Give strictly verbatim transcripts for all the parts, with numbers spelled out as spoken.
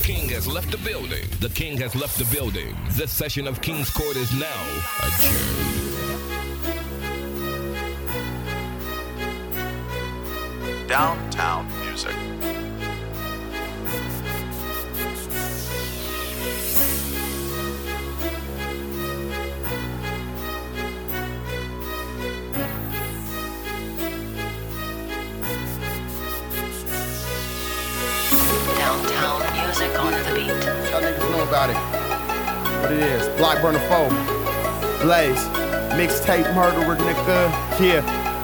king has left the building. The king has left the building. This session of King's Court is now adjourned. Downtown music. Downtown music on the beat. Y'all niggas know about it. What it is. Block Burner four. Blaze. Mixtape murderer, nigga. Yeah.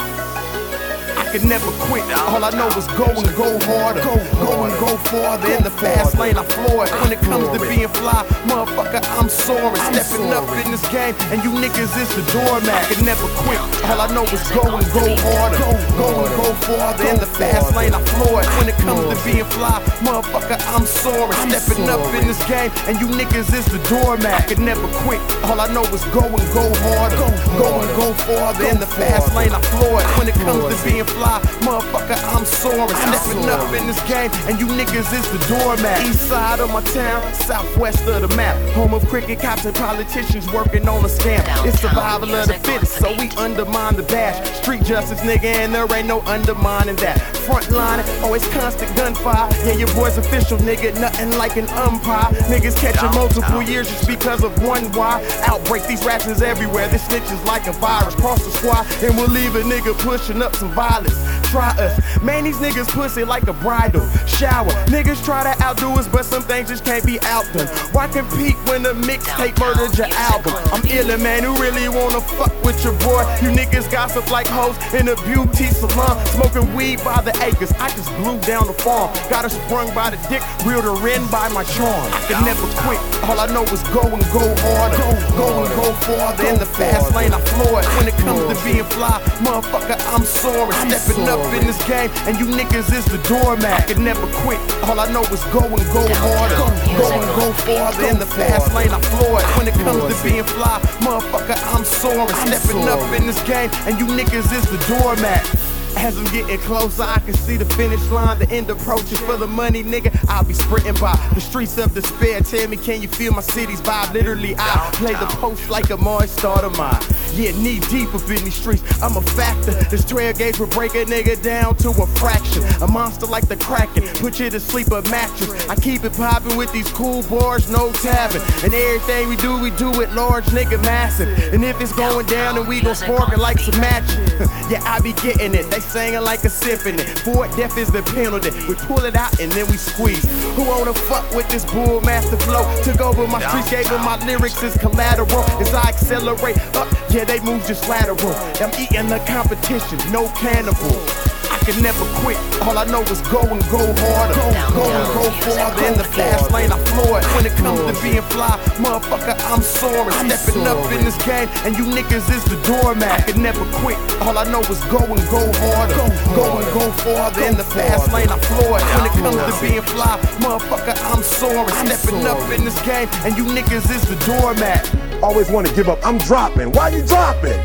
I can never quit. All I know is go and go harder. Go, go and go farther. In the fast lane, I floor it. When it comes to being fly, motherfucker, I'm soaring. Stepping up in this game, and you niggas is the doormat. I can never quit. All I know is go and go harder. Go, go and go farther. In the fast lane, I floor it. When it comes to being fly, motherfucker, I'm soaring. Stepping up in this game, and you niggas is the doormat. I can never quit. All I know is go and go harder. Go, go and go farther. In the fast lane, I floor it. When it comes to being fly, motherfucker, I'm soaring. Stepping up in this game, and you niggas is the doormat. East side of my town, southwest of the map. Home of cricket cops and politicians working on a scam. It's survival of the fittest, so we undermine the bash. Street justice, nigga, and there ain't no undermining that. Front line, always constant gunfire. Yeah, your boy's official, nigga, nothing like an umpire. Niggas catching multiple years just because of one why. Outbreak, these rats is everywhere. This snitch is like a virus. Cross the squad, and we'll leave a nigga pushing up some violence. Try us, man, these niggas pussy like a bridal shower. Niggas try to outdo us, but some things just can't be outdone. Why compete when the mixtape murdered your album? I'm illin', man, who really wanna fuck with your boy? You niggas gossip like hoes in a beauty salon, smoking weed by the acres. I just blew down the farm, got her sprung by the dick, reeled her in by my charm. I can never quit, all I know is go and go harder. Go, go and go farther. In the fast lane, I floor it. When it comes to being fly, motherfucker, I'm soaring. Stepping up in this game, and you niggas is the doormat. I can never quit. All I know is go and go harder. Go, go and go farther. In the fast lane, I floor it. When it comes to being fly, motherfucker, I'm soaring. Stepping up in this game, and you niggas is the doormat. As I'm getting closer, I can see the finish line, the end approaching. For the money, nigga, I'll be sprinting by the streets of despair. Tell me, can you feel my city's vibe? Literally, I play the post like a Morris starter mine. Yeah, knee deep up in these streets, I'm a factor. This trail gauge will break a nigga down to a fraction. A monster like the Kraken, put you to sleep a mattress. I keep it popping with these cool bars, no tapping. And everything we do, we do it large, nigga, massive. And if it's going down, then we gon' spark it like some magic. Yeah, I be getting it. They singing like a symphony. For death is the penalty. We pull it out and then we squeeze. Who wanna fuck with this bull master flow? Took over my streets, gave them my lyrics as collateral. As I accelerate up, yeah, they move just lateral. I'm eating the competition, no cannibal. I can never quit. All I know is go and go harder. Go, go and go farther. In the fast lane, I floor it. When it comes to being fly, motherfucker, I'm soaring. Stepping up in this game, and you niggas is the doormat. I can never quit. All I know is go and go harder. Go, go and go farther. In the fast lane, I floor it. When it comes to being fly, motherfucker, I'm soaring. Stepping up in this game, and you niggas is the doormat. Always want to give up. I'm dropping. Why you dropping?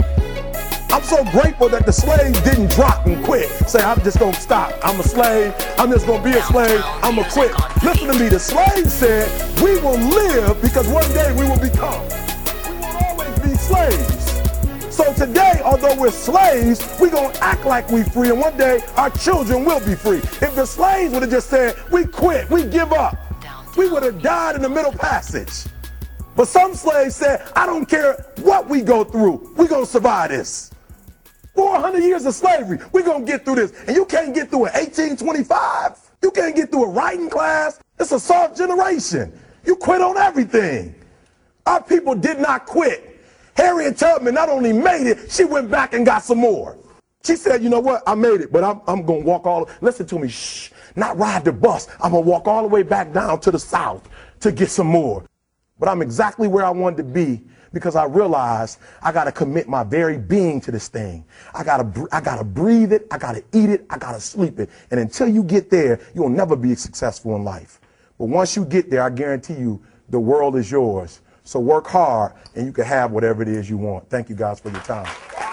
I'm so grateful that the slaves didn't drop and quit. Say, I'm just gonna stop. I'm a slave. I'm just gonna be a slave. I'm gonna quit. Listen to me. The slaves said, we will live because one day we will become. We will always be slaves. So today, although we're slaves, we're gonna act like we free, and one day our children will be free. If the slaves would have just said, we quit, we give up, we would have died in the Middle Passage. But some slaves said, I don't care what we go through, we're gonna survive this. four hundred years of slavery, we're gonna get through this. And you can't get through it eighteen twenty-five. You can't get through a writing class. It's a soft generation. You quit on everything. Our people did not quit. Harriet Tubman not only made it, she went back and got some more. She said, you know what, I made it, but I'm, I'm gonna walk all, listen to me, shh, not ride the bus. I'm gonna walk all the way back down to the South to get some more. But I'm exactly where I wanted to be because I realized I gotta commit my very being to this thing. I gotta, I gotta breathe it, I gotta eat it, I gotta sleep it. And until you get there, you'll never be successful in life. But once you get there, I guarantee you, the world is yours. So work hard and you can have whatever it is you want. Thank you guys for your time.